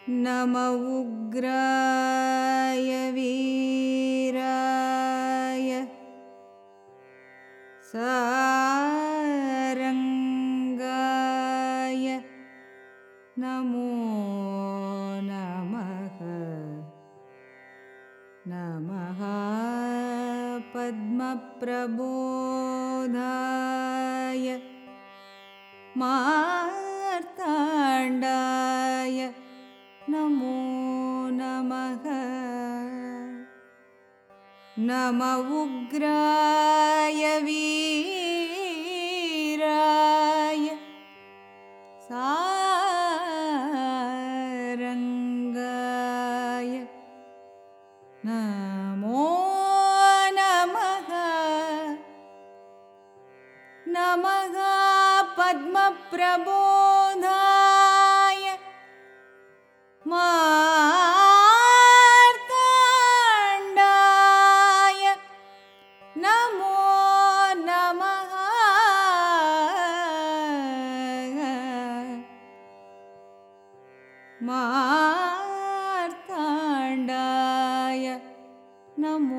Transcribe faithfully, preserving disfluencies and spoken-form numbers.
नम उग्राय वीराय सारंगाय नमो नमः। नमः पद्मप्रबोधाय मार्ताण्डाय नमो नमः। नम उग्राय वीराय सारंगाय नमो नमः। नमः पद्मप्रबोधाय मार्ताण्डाय नमो नमः। मार्ताण्डाय नमो